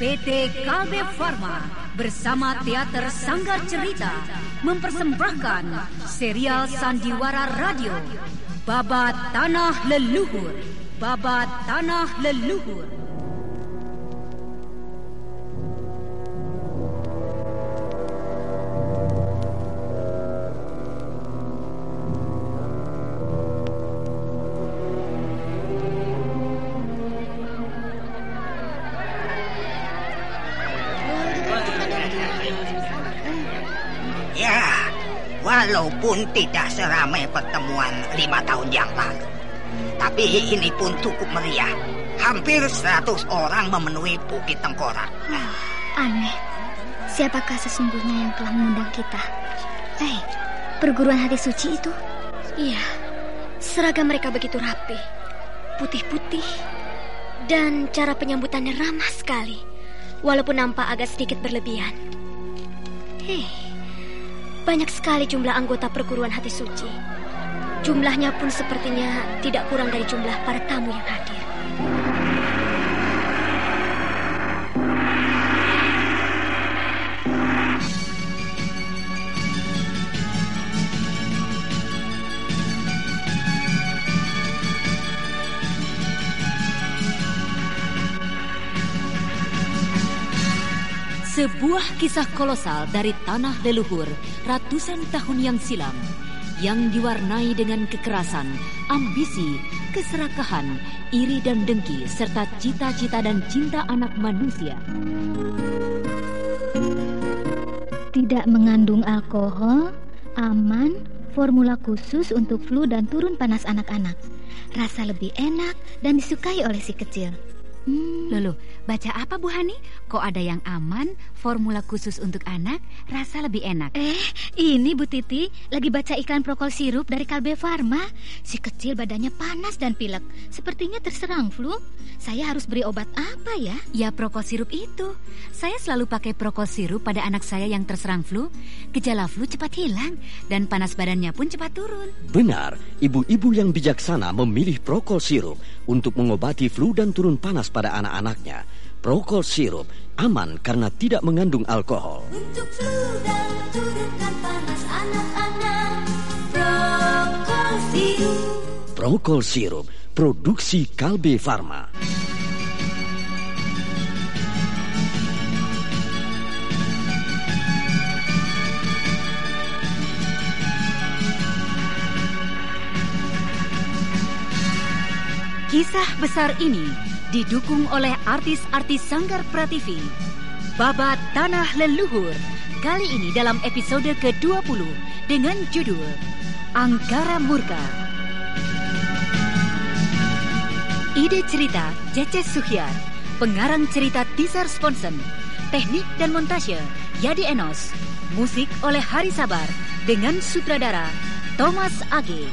PT Kalbe Farma bersama Teater Sanggar Cerita mempersembahkan serial Sandiwara Radio Babat Tanah Leluhur. Babat Tanah Leluhur. Walaupun tidak seramai pertemuan 5 tahun yang lalu, tapi ini pun cukup meriah. Hampir 100 orang memenuhi Bukit Tengkorak. Aneh, siapakah sesungguhnya yang telah mengundang kita? Perguruan hati suci itu? Iya, seragam mereka begitu rapi, putih-putih, dan cara penyambutannya ramah sekali, walaupun nampak agak sedikit berlebihan. Banyak sekali jumlah anggota perguruan hati suci. Jumlahnya pun sepertinya tidak kurang dari jumlah para tamu yang hadir. Sebuah kisah kolosal dari tanah leluhur ratusan tahun yang silam, yang diwarnai dengan kekerasan, ambisi, keserakahan, iri dan dengki, serta cita-cita dan cinta anak manusia. Tidak mengandung alkohol, aman, formula khusus untuk flu dan turun panas anak-anak. Rasa lebih enak dan disukai oleh si kecil. Loh, baca apa Bu Hani? Kok ada yang aman, formula khusus untuk anak, rasa lebih enak? Ini Bu Titi lagi baca iklan Prokol sirup dari Kalbe Farma. Si kecil badannya panas dan pilek, sepertinya terserang flu. Saya harus beri obat apa ya? Ya Prokol sirup itu. Saya selalu pakai Prokol sirup pada anak saya yang terserang flu. Gejala flu cepat hilang dan panas badannya pun cepat turun. Benar, ibu-ibu yang bijaksana memilih Prokol sirup untuk mengobati flu dan turun panas pada anak-anaknya. Prokol sirup aman karena tidak mengandung alkohol. Untuk flu dan turunkan panas anak-anak, Prokol sirup. Prokol sirup, produksi Kalbe Farma. Kisah besar ini didukung oleh artis-artis Sanggar Prativi. Babat Tanah Leluhur, kali ini dalam episode ke-20 dengan judul Angkara Murka. Ide cerita Cece Suhyar, pengarang cerita Tisar Sponsen, teknik dan montase Yadi Enos, musik oleh Hari Sabar dengan sutradara Thomas Age.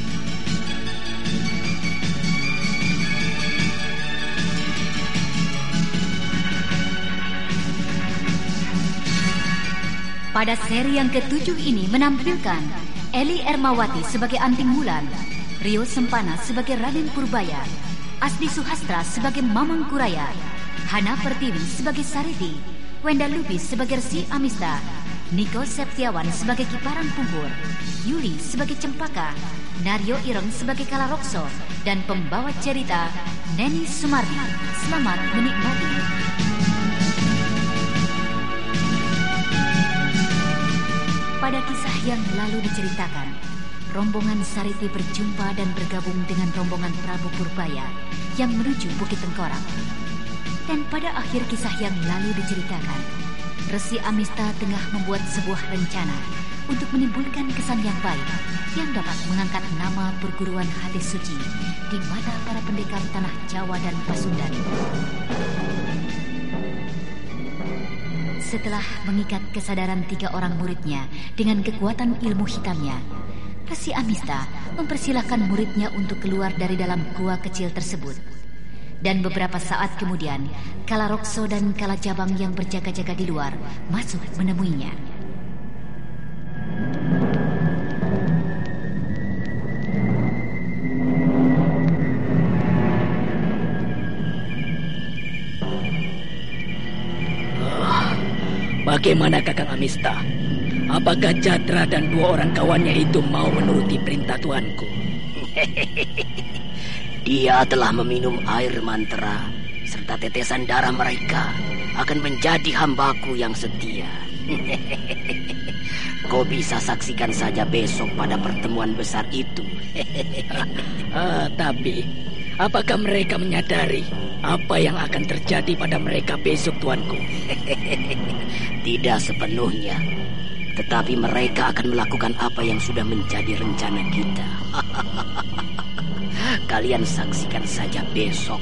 Pada seri yang ke-7 ini menampilkan Eli Ermawati sebagai Anting Wulan, Rio Sempana sebagai Raden Purbaya, Asdi Suhastra sebagai Mamang Kuraya, Hana Pertiwi sebagai Sariti, Wenda Lubis sebagai Resi Amista, Niko Septiawan sebagai Kiparan Pumpur, Yuli sebagai Cempaka, Naryo Ireng sebagai Kalarokso, dan pembawa cerita Neni Sumardi. Selamat menikmati. Pada kisah yang lalu diceritakan, rombongan Sariti berjumpa dan bergabung dengan rombongan Prabu Purbaya yang menuju Bukit Tengkorak. Dan pada akhir kisah yang lalu diceritakan, Resi Amista tengah membuat sebuah rencana untuk menimbulkan kesan yang baik yang dapat mengangkat nama perguruan hati suci di mata para pendekar tanah Jawa dan Pasundan. Setelah mengikat kesadaran 3 orang muridnya dengan kekuatan ilmu hitamnya, Resi Amista mempersilahkan muridnya untuk keluar dari dalam gua kecil tersebut. Dan beberapa saat kemudian, Kalarokso dan Kalajabang yang berjaga-jaga di luar masuk menemuinya. Bagaimana Kakang Amista? Apakah Jatra dan 2 orang kawannya itu mau menuruti perintah tuanku? Dia telah meminum air mantra serta tetesan darah mereka akan menjadi hambaku yang setia. Kau bisa saksikan saja besok pada pertemuan besar itu. Tapi apakah mereka menyadari apa yang akan terjadi pada mereka besok, tuanku? Tidak sepenuhnya. Tetapi mereka akan melakukan apa yang sudah menjadi rencana kita. Kalian saksikan saja besok.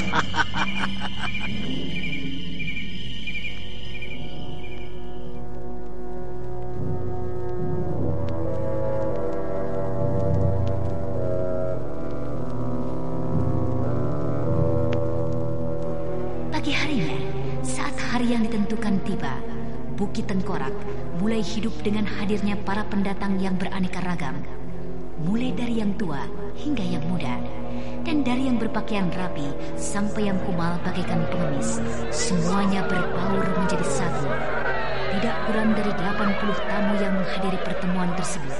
Pagi harinya, saat hari yang ditentukan tiba, Bukit Tengkorak mulai hidup dengan hadirnya para pendatang yang beraneka ragam. Mulai dari yang tua hingga yang muda, dan dari yang berpakaian rapi sampai yang kumal bagaikan pengemis, semuanya berbaur menjadi satu. Tidak kurang dari 80 tamu yang menghadiri pertemuan tersebut.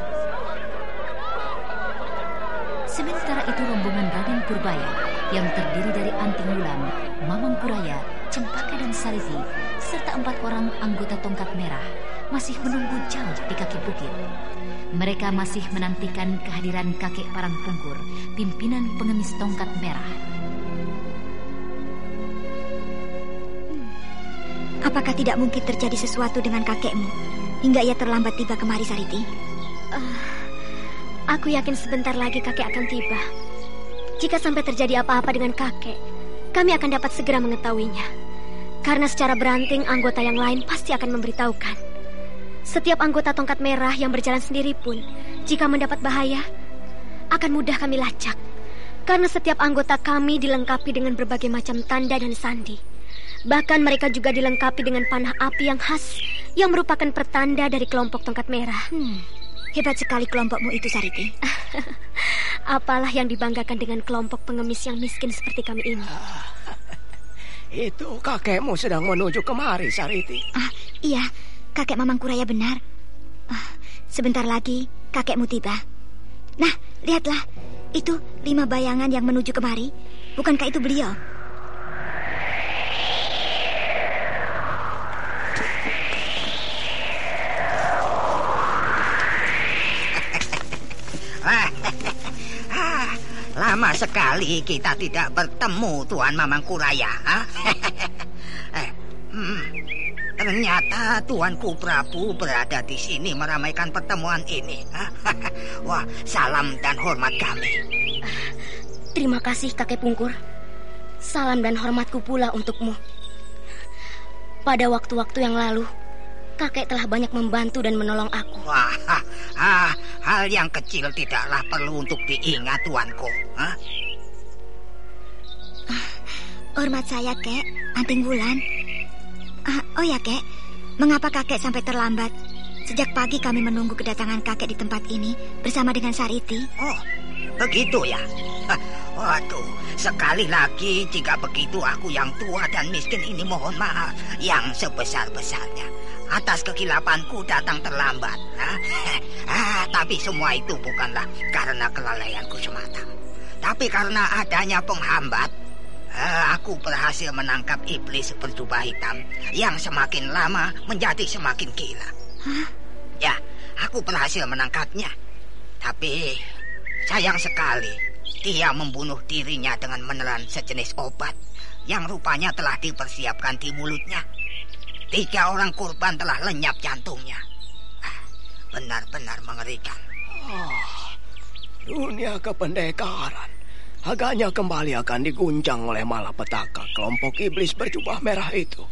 Sementara itu rombongan Raden Purbaya yang terdiri dari Anting Wulan, Mamang Kuraya, Cempaka dan Sariti, serta 4 orang anggota Tongkat Merah masih menunggu jauh di kaki bukit. Mereka masih menantikan kehadiran kakek Parangpungkur, pimpinan pengemis Tongkat Merah. Apakah tidak mungkin terjadi sesuatu dengan kakekmu hingga ia terlambat tiba kemari, Sariti? Aku yakin sebentar lagi kakek akan tiba. Jika sampai terjadi apa-apa dengan kakek, kami akan dapat segera mengetahuinya. Karena secara beranting anggota yang lain pasti akan memberitahukan. Setiap anggota Tongkat Merah yang berjalan sendiri pun, jika mendapat bahaya, akan mudah kami lacak. Karena setiap anggota kami dilengkapi dengan berbagai macam tanda dan sandi. Bahkan mereka juga dilengkapi dengan panah api yang khas, yang merupakan pertanda dari kelompok Tongkat Merah. Hebat sekali kelompokmu itu, Sariti. Apalah yang dibanggakan dengan kelompok pengemis yang miskin seperti kami ini. Itu kakekmu sedang menuju kemari, Sariti. Iya, kakek Mamang Kuraya benar. Sebentar lagi kakekmu tiba. Nah, lihatlah. Itu 5 bayangan yang menuju kemari. Bukankah itu beliau? Lama sekali kita tidak bertemu, Tuan Mamang Kuraya. Ternyata Tuanku Prabu berada di sini meramaikan pertemuan ini. Wah, salam dan hormat kami. Terima kasih, kakek Pungkur. Salam dan hormatku pula untukmu. Pada waktu-waktu yang lalu, kakek telah banyak membantu dan menolong aku. Wah, hal yang kecil tidaklah perlu untuk diingat, Tuanku. Hormat saya, Kek. Anting Wulan. Oh ya, Kek. Mengapa kakek sampai terlambat? Sejak pagi kami menunggu kedatangan kakek di tempat ini bersama dengan Sariti. Oh, begitu ya? Waduh, sekali lagi jika begitu aku yang tua dan miskin ini mohon maaf yang sebesar-besarnya atas kekilapanku datang terlambat. Tapi semua itu bukanlah karena kelalaianku semata, tapi karena adanya penghambat. Aku berhasil menangkap iblis berjubah hitam yang semakin lama menjadi semakin gila. Ya, aku berhasil menangkapnya. Tapi sayang sekali, dia membunuh dirinya dengan menelan sejenis obat yang rupanya telah dipersiapkan di mulutnya. 3 orang korban telah lenyap jantungnya. Benar-benar mengerikan. Dunia kependekaran agaknya kembali akan diguncang oleh malapetaka kelompok iblis berjubah merah itu.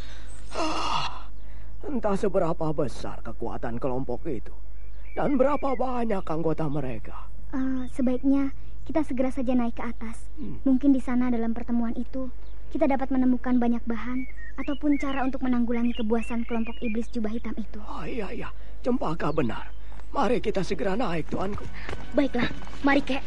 Entah seberapa besar kekuatan kelompok itu dan berapa banyak anggota mereka. Sebaiknya kita segera saja naik ke atas. Mungkin di sana dalam pertemuan itu kita dapat menemukan banyak bahan ataupun cara untuk menanggulangi kebuasan kelompok iblis jubah hitam itu. Iya, Cempaka benar. Mari kita segera naik, Tuanku. Baiklah, mari, Kek.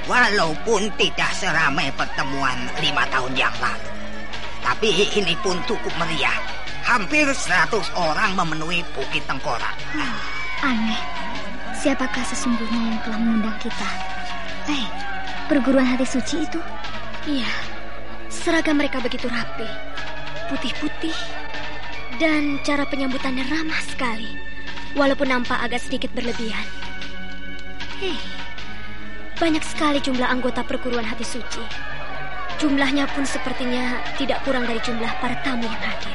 Walaupun tidak seramai pertemuan 5 tahun yang lalu, tapi ini pun cukup meriah. Hampir 100 orang memenuhi Bukit Tengkorak. Aneh, siapakah sesungguhnya yang telah mengundang kita? Perguruan hati suci itu? Iya, seragam mereka begitu rapi, putih-putih, dan cara penyambutannya ramah sekali, walaupun nampak agak sedikit berlebihan. Banyak sekali jumlah anggota perguruan hati suci. Jumlahnya pun sepertinya tidak kurang dari jumlah para tamu yang hadir.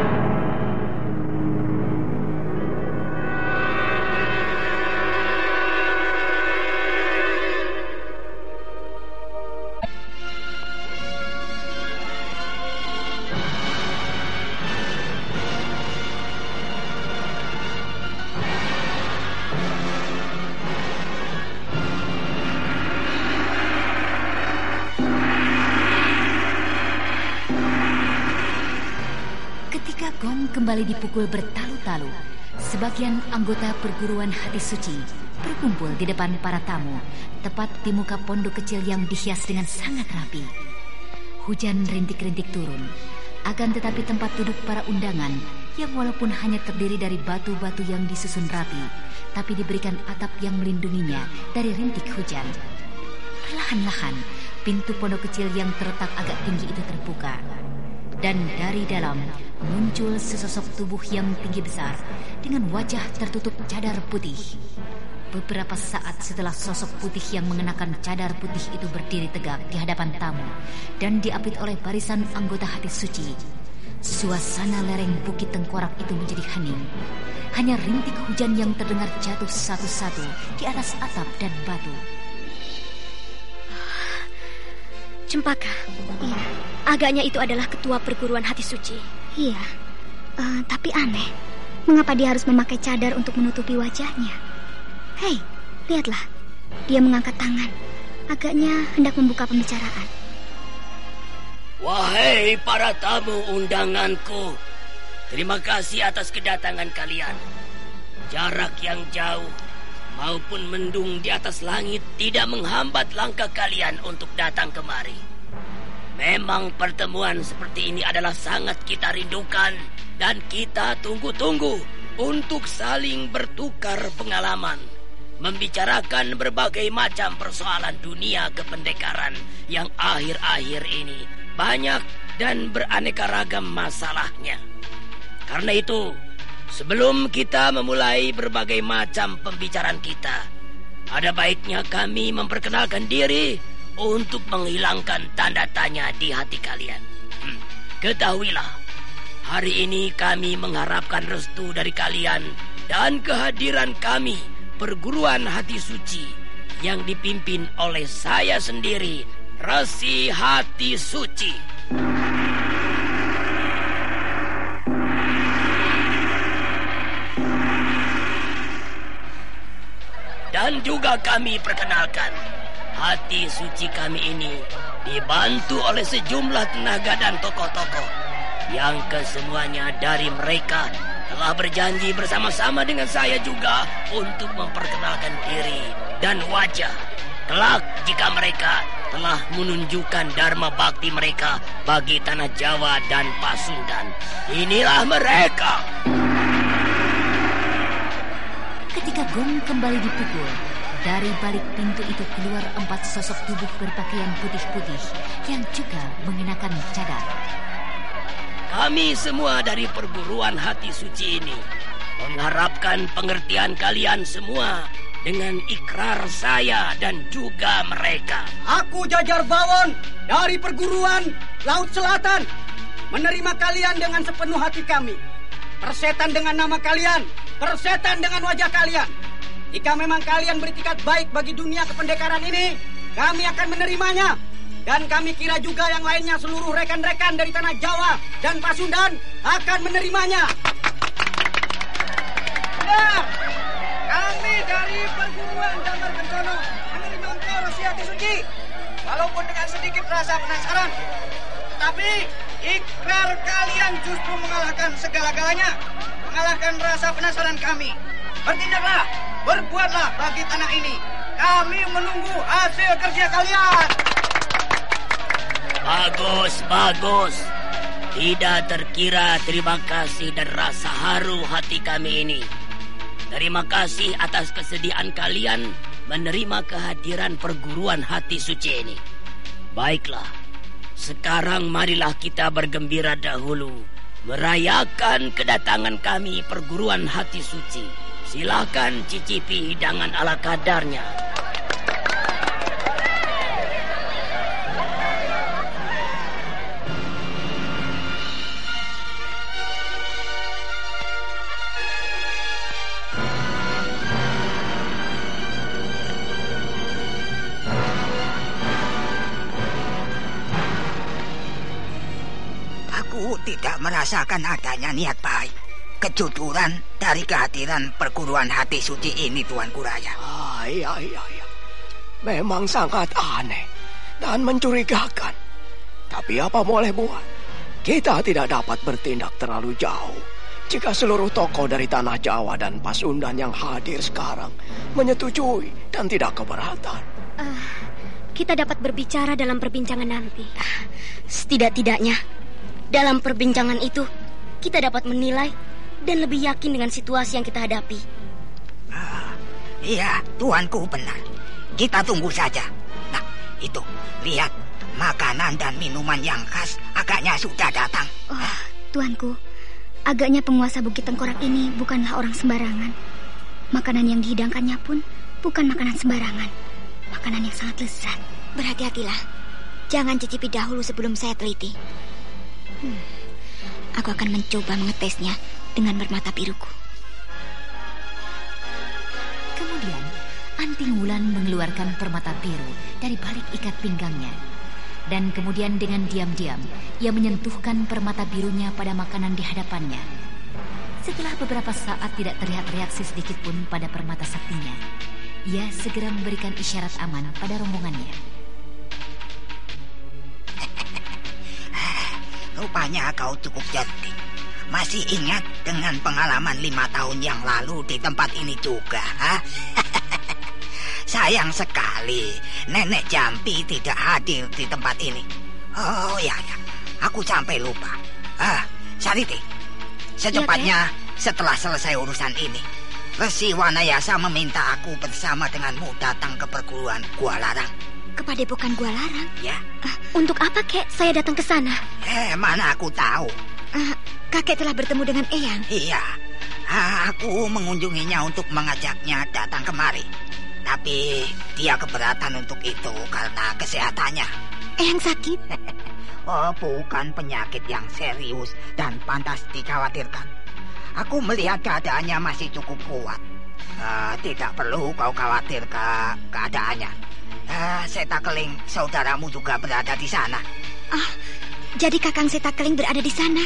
Kembali dipukul bertalu-talu, sebagian anggota perguruan hati suci berkumpul di depan para tamu, tepat di muka pondok kecil yang dihias dengan sangat rapi. Hujan rintik-rintik turun, akan tetapi tempat duduk para undangan yang walaupun hanya terdiri dari batu-batu yang disusun rapi, tapi diberikan atap yang melindunginya dari rintik hujan. Perlahan-lahan, pintu pondok kecil yang terletak agak tinggi itu terbuka. Dan dari dalam muncul sesosok tubuh yang tinggi besar dengan wajah tertutup cadar putih. Beberapa saat setelah sosok putih yang mengenakan cadar putih itu berdiri tegak di hadapan tamu dan diapit oleh barisan anggota hati suci, suasana lereng Bukit Tengkorak itu menjadi hening. Hanya rintik hujan yang terdengar jatuh satu-satu di atas atap dan batu. Cempaka, iya. Agaknya itu adalah ketua perguruan hati suci. Iya, tapi aneh. Mengapa dia harus memakai cadar untuk menutupi wajahnya? Hei, lihatlah. Dia mengangkat tangan. Agaknya hendak membuka pembicaraan. Wahai para tamu undanganku, terima kasih atas kedatangan kalian. Jarak yang jauh maupun mendung di atas langit tidak menghambat langkah kalian untuk datang kemari. Memang pertemuan seperti ini adalah sangat kita rindukan dan kita tunggu-tunggu untuk saling bertukar pengalaman, membicarakan berbagai macam persoalan dunia kependekaran yang akhir-akhir ini banyak dan beraneka ragam masalahnya. Karena itu, sebelum kita memulai berbagai macam pembicaraan kita, ada baiknya kami memperkenalkan diri untuk menghilangkan tanda tanya di hati kalian. Ketahuilah, hari ini kami mengharapkan restu dari kalian dan kehadiran kami, perguruan hati suci, yang dipimpin oleh saya sendiri, Resi Hati Suci. Dan juga kami perkenalkan, hati suci kami ini dibantu oleh sejumlah tenaga dan tokoh-tokoh yang kesemuanya dari mereka telah berjanji bersama-sama dengan saya juga untuk memperkenalkan diri dan wajah. Kelak jika mereka telah menunjukkan dharma bakti mereka bagi tanah Jawa dan Pasundan. Inilah mereka. Ketika gong kembali dipukul, dari balik pintu itu keluar 4 sosok tubuh berpakaian putih-putih yang juga mengenakan cadar. Kami semua dari perguruan hati suci ini mengharapkan pengertian kalian semua dengan ikrar saya dan juga mereka. Aku Jajar Bawon dari perguruan Laut Selatan menerima kalian dengan sepenuh hati kami. Persetan dengan nama kalian, persetan dengan wajah kalian. Jika memang kalian beritikat baik bagi dunia kependekaran ini, kami akan menerimanya. Dan kami kira juga yang lainnya seluruh rekan-rekan dari tanah Jawa dan Pasundan akan menerimanya. Ya, kami dari perguruan Damar Kencono menerima engkau Resi Hati Suci. Walaupun dengan sedikit rasa penasaran, tetapi ikrar kalian justru mengalahkan segala-galanya. Mengalahkan rasa penasaran kami. Bertindaklah, berbuatlah bagi tanah ini. Kami menunggu hasil kerja kalian. Bagus, bagus. Tidak terkira terima kasih dan rasa haru hati kami ini. Terima kasih atas kesediaan kalian menerima kehadiran perguruan hati suci ini. Baiklah, sekarang marilah kita bergembira dahulu merayakan kedatangan kami perguruan hati suci. Silakan cicipi hidangan ala kadarnya. Tidak merasakan adanya niat baik, kejujuran dari kehadiran perguruan hati suci ini, Tuanku Raya. Iya. Memang sangat aneh dan mencurigakan. Tapi apa boleh buat? Kita tidak dapat bertindak terlalu jauh jika seluruh tokoh dari Tanah Jawa dan Pasundan yang hadir sekarang menyetujui dan tidak keberatan. Kita dapat berbicara dalam perbincangan nanti. Setidak-tidaknya dalam perbincangan itu, kita dapat menilai dan lebih yakin dengan situasi yang kita hadapi. Iya, Tuanku benar. Kita tunggu saja. Nah, itu, lihat. Makanan dan minuman yang khas agaknya sudah datang. Tuanku, agaknya penguasa Bukit Tengkorak ini bukanlah orang sembarangan. Makanan yang dihidangkannya pun bukan makanan sembarangan. Makanan yang sangat lezat. Berhati-hatilah. Jangan cicipi dahulu sebelum saya teliti. Aku akan mencoba mengetesnya dengan bermata biruku. Kemudian, Anting Wulan mengeluarkan permata biru dari balik ikat pinggangnya. Dan kemudian dengan diam-diam, ia menyentuhkan permata birunya pada makanan di hadapannya. Setelah beberapa saat tidak terlihat reaksi sedikit pun pada permata saktinya, ia segera memberikan isyarat aman pada rombongannya. Rupanya kau cukup cerdik. Masih ingat dengan pengalaman 5 tahun yang lalu di tempat ini juga, ha? Sayang sekali Nenek Jampi tidak hadir di tempat ini. Oh ya, aku sampai lupa. Sariti, secepatnya setelah selesai urusan ini, Resi Wanayasa meminta aku bersama denganmu datang ke perguruan Gua Larang. Kepadepokan Gua Larang? Ya. Untuk apa, Kek, saya datang ke sana? Mana aku tahu. Kakek telah bertemu dengan Eyang? Iya. Aku mengunjunginya untuk mengajaknya datang kemari. Tapi dia keberatan untuk itu karena kesehatannya. Eyang sakit? Bukan penyakit yang serius dan pantas dikhawatirkan. Aku melihat keadaannya masih cukup kuat. Tidak perlu kau khawatir keadaannya. Setakeling saudaramu juga berada di sana. Jadi Kakang Setakeling berada di sana?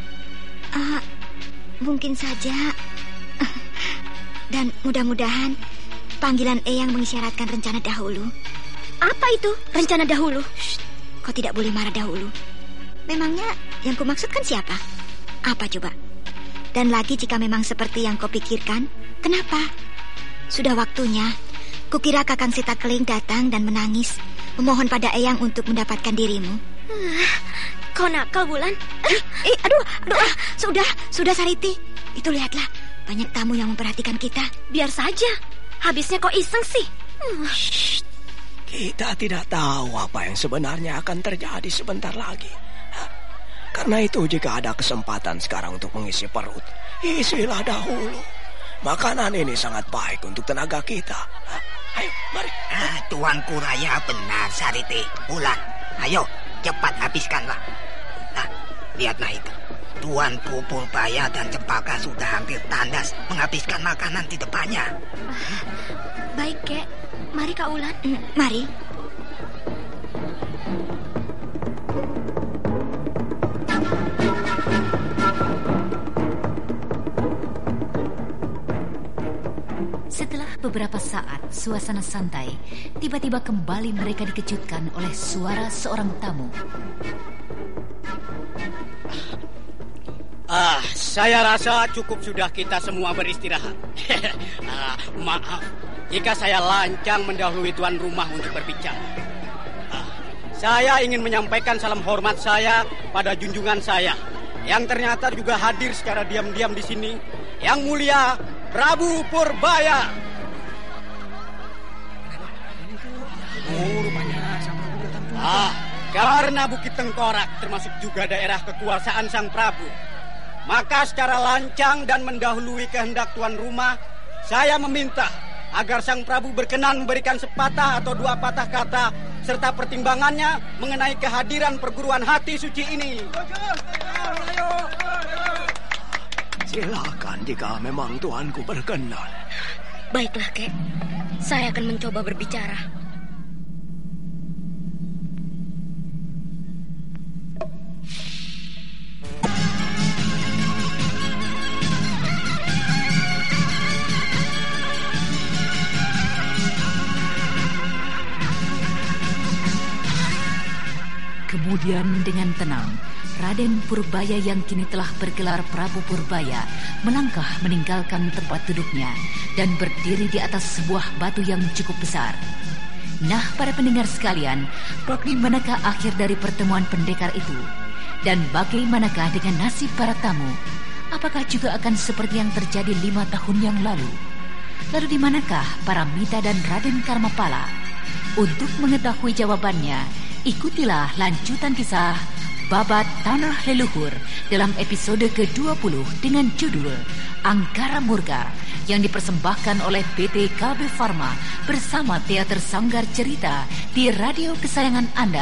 Mungkin saja. Dan mudah-mudahan panggilan Eyang mengisyaratkan rencana dahulu. Apa itu rencana dahulu? Kau tidak boleh marah dahulu. Memangnya yang kumaksudkan siapa? Apa coba? Dan lagi jika memang seperti yang kau pikirkan, kenapa? Sudah waktunya. Kukira Kakang Setakeling datang dan menangis, memohon pada Eyang untuk mendapatkan dirimu. Kau nakal, Wulan. Aduh. Sudah Sariti. Itu lihatlah, banyak tamu yang memperhatikan kita. Biar saja. Habisnya kau iseng sih. Kita tidak tahu apa yang sebenarnya akan terjadi sebentar lagi. Karena itu jika ada kesempatan sekarang untuk mengisi perut, isilah dahulu. Makanan ini sangat baik untuk tenaga kita. Ayo, mari. Tuanku Raya benar, Sariti. Wulan, ayo, cepat habiskanlah. Nah, lihatlah itu. Tuanku Purbaya dan Cempaka sudah hampir tandas menghabiskan makanan di depannya. Baik, Kek. Mari, Kak Wulan. Mari. Setelah beberapa saat suasana santai, tiba-tiba kembali mereka dikejutkan oleh suara seorang tamu. Saya rasa cukup sudah kita semua beristirahat. Maaf, jika saya lancang mendahului tuan rumah untuk berbicara. Saya ingin menyampaikan salam hormat saya pada junjungan saya, yang ternyata juga hadir secara diam-diam di sini, Yang Mulia Prabu Purbaya. Karena Bukit Tengkorak termasuk juga daerah kekuasaan Sang Prabu, maka secara lancang dan mendahului kehendak tuan rumah, saya meminta agar Sang Prabu berkenan memberikan sepatah atau dua patah kata serta pertimbangannya mengenai kehadiran perguruan hati suci ini. Silakan jika memang tuanku berkenan. Baiklah, Kek. Saya akan mencoba berbicara. Kemudian dengan tenang, Raden Purbaya yang kini telah bergelar Prabu Purbaya melangkah meninggalkan tempat duduknya dan berdiri di atas sebuah batu yang cukup besar. Nah, para pendengar sekalian, bagaimanakah akhir dari pertemuan pendekar itu? Dan bagaimanakah dengan nasib para tamu? Apakah juga akan seperti yang terjadi 5 tahun yang lalu? Lalu di manakah para Mita dan Raden Karmapala? Untuk mengetahui jawabannya, ikutilah lanjutan kisah Babat Tanah Leluhur dalam episode ke-20 dengan judul Angkara Murka yang dipersembahkan oleh PT KB Pharma bersama Teater Sanggar Cerita di radio kesayangan Anda.